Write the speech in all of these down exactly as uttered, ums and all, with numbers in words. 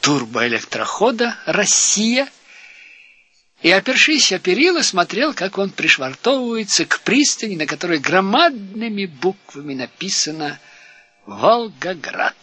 турбоэлектрохода «Россия» и, опершись о перила, смотрел, как он пришвартовывается к пристани, на которой громадными буквами написано «Волгоград».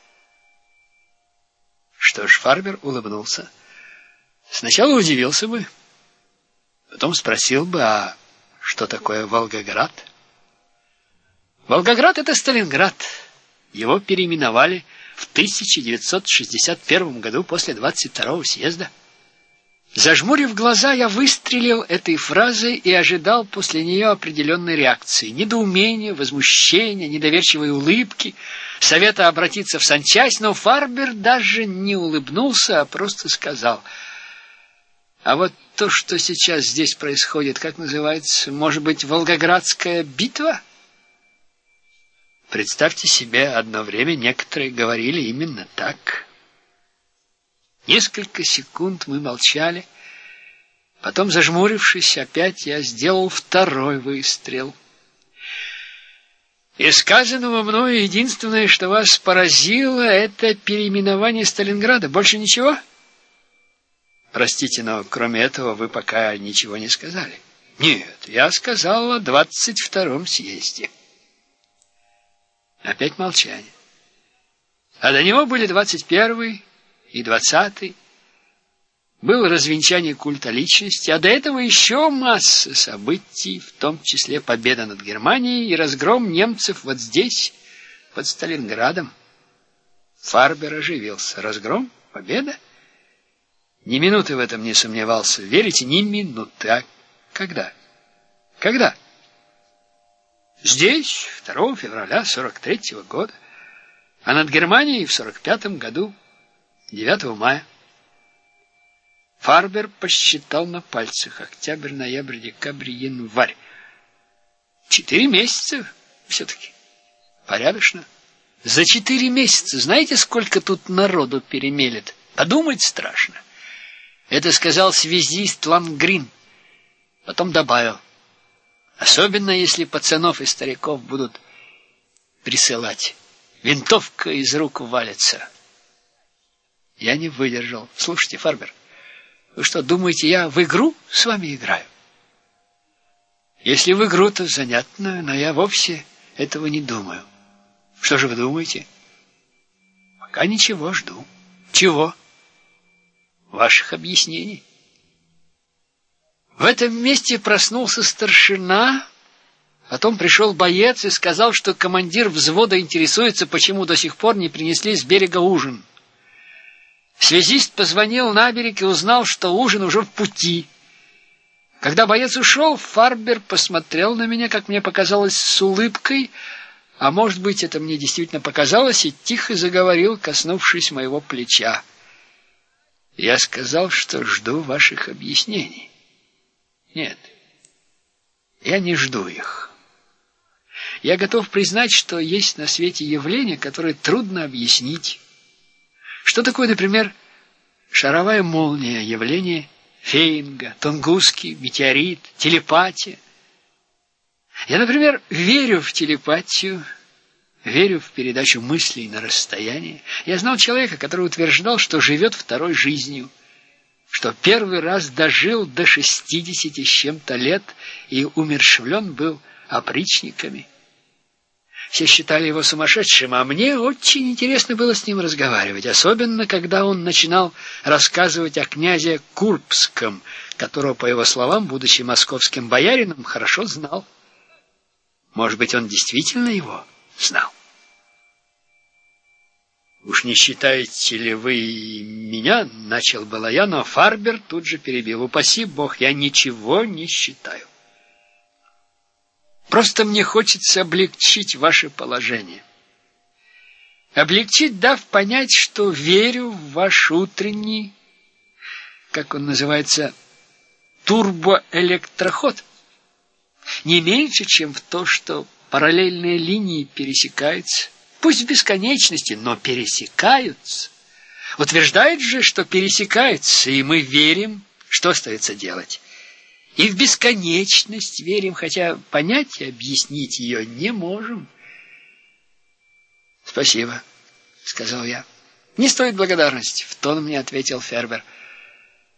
Что ж, Фарбер улыбнулся. Сначала удивился бы, потом спросил бы, а что такое Волгоград? Волгоград — это Сталинград. Его переименовали в тысяча девятьсот шестьдесят первом году после двадцать второго съезда. Зажмурив глаза, я выстрелил этой фразой и ожидал после нее определенной реакции: недоумения, возмущения, недоверчивой улыбки, совета обратиться в санчасть, но Фарбер даже не улыбнулся, а просто сказал: а вот то, что сейчас здесь происходит, как называется, может быть, Волгоградская битва? Представьте себе, одно время некоторые говорили именно так. Несколько секунд мы молчали. Потом, зажмурившись, опять я сделал второй выстрел. Из сказанного мною единственное, что вас поразило, это переименование Сталинграда. Больше ничего? Простите, но кроме этого вы пока ничего не сказали. Нет, я сказал о двадцать втором съезде. Опять молчание. А до него были двадцать первый и двадцатый. Было развенчание культа личности, а до этого еще масса событий, в том числе победа над Германией и разгром немцев вот здесь, под Сталинградом. Фарбер оживился. Разгром? Победа? Ни минуты в этом не сомневался. Верите? Ни минуты. А когда? Когда? Здесь, второго февраля сорок третьего года, а над Германией в сорок пятом году, девятого мая. Фарбер посчитал на пальцах: октябрь, ноябрь, декабрь, январь. Четыре месяца все-таки. Порядочно. За четыре месяца знаете, сколько тут народу перемелет? Подумать страшно. Это сказал связист Лангрин. Потом добавил: особенно если пацанов и стариков будут присылать. Винтовка из рук валится. Я не выдержал. Слушайте, Фарбер, вы что, думаете, я в игру с вами играю? Если в игру, то занятно, но я вовсе этого не думаю. Что же вы думаете? Пока ничего, жду. Чего? Ваших объяснений. В этом месте проснулся старшина, потом пришел боец и сказал, что командир взвода интересуется, почему до сих пор не принесли с берега ужин. Связист позвонил на берег и узнал, что ужин уже в пути. Когда боец ушел, Фарбер посмотрел на меня, как мне показалось, с улыбкой, а может быть, это мне действительно показалось, и тихо заговорил, коснувшись моего плеча. Я сказал, что жду ваших объяснений. Нет, я не жду их. Я готов признать, что есть на свете явления, которые трудно объяснить. Что такое, например, шаровая молния, явление Фейнга, Тунгусский, метеорит, телепатия? Я, например, верю в телепатию, верю в передачу мыслей на расстоянии. Я знал человека, который утверждал, что живет второй жизнью, что первый раз дожил до шестидесяти с чем-то лет и умерщвлен был опричниками. Все считали его сумасшедшим, а мне очень интересно было с ним разговаривать, особенно когда он начинал рассказывать о князе Курбском, которого, по его словам, будучи московским боярином, хорошо знал. Может быть, он действительно его знал? «Уж не считаете ли вы меня?» — начал было я, но Фарбер тут же перебил: «Упаси Бог, я ничего не считаю. Просто мне хочется облегчить ваше положение. Облегчить, дав понять, что верю в ваш утренний, как он называется, турбоэлектроход. Не меньше, чем в то, что параллельные линии пересекаются. Пусть в бесконечности, но пересекаются. Утверждают же, что пересекаются, и мы верим. Что остается делать? И в бесконечность верим, хотя понять и объяснить ее не можем». «Спасибо», — сказал я. Не стоит благодарности, в тон мне ответил Фербер.